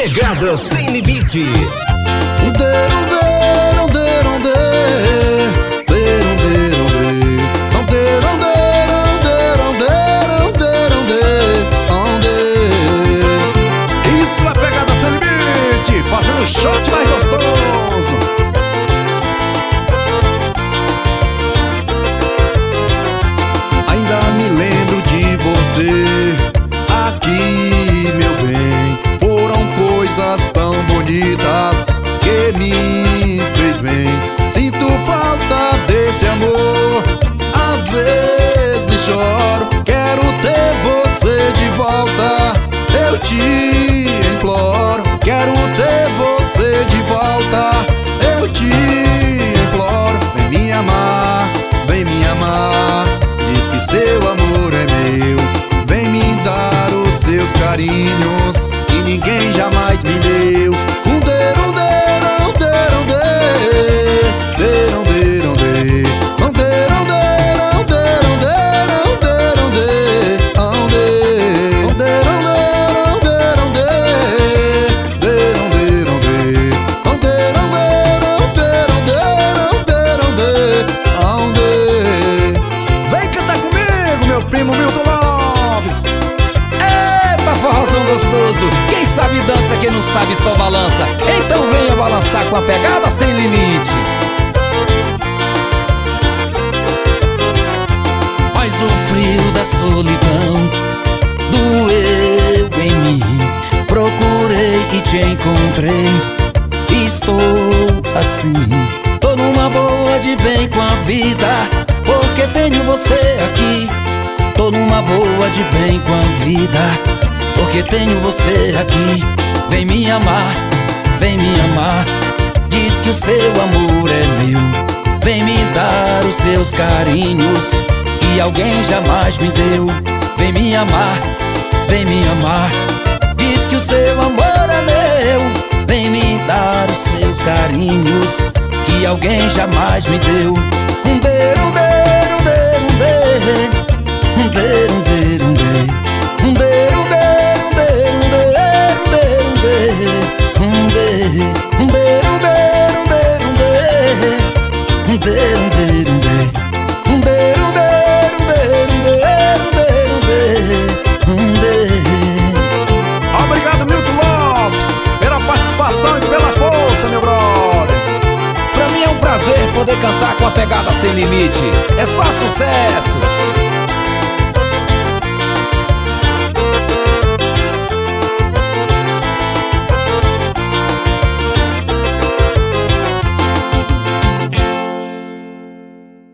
Pegada Sem Limite. Isso é Pegada Sem Limite, fazendo o shot mais gostoso. Ainda me lembro de você aqui, meu bem. Foram coisas tão bonitas que me fez bem. Sinto falta desse amor, às vezes choro. Quero ter você de volta, eu te imploro. Quero ter você de volta, eu te imploro. Vem me amar, vem me amar. Diz que seu amor é meu. Vem me dar os seus carinhos que ninguém jamais me deu. Vem cantar comigo, meu primo Milton Lopes. Eita, forrozão gostoso. Quem sabe dança, quem não sabe só balança. Então venha balançar com a Pegada Sem Limite. Mas o frio da solidão doeu em mim. Procurei e te encontrei. Estou assim, tô numa boa de bem com a vida, porque tenho você aqui. Tô numa boa de bem com a vida, porque tenho você aqui. Vem me amar, vem me amar. Diz que o seu amor é meu. Vem me dar os seus carinhos que alguém jamais me deu. Vem me amar, vem me amar. Diz que o seu amor é meu. Vem me dar os seus carinhos que alguém jamais me deu. Obrigado, Milton Lopes, pela participação e pela força, meu brother. Pra mim é um prazer poder cantar com a Pegada Sem Limite. É só sucesso.